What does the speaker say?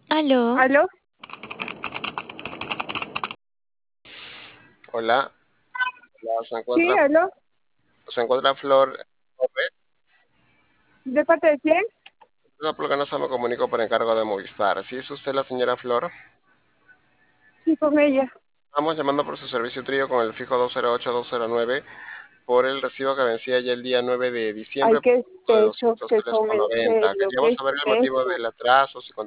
Aló, ¿Aló? Hola, Sí, aló. se encuentra Flor Torres. ¿De parte de quién? La Pluganosa me comunico por encargo de Movistar. ¿Sí es usted la señora Flor? Sí, con ella. Estamos llamando por su servicio trío con el fijo 208-209 por el recibo que vencía ya el día 9 de Ay, diciembre por qué un monto de pechos doscientos que tres son, con en noventa. serio, Queríamos qué saber el motivo pechos. del atraso, si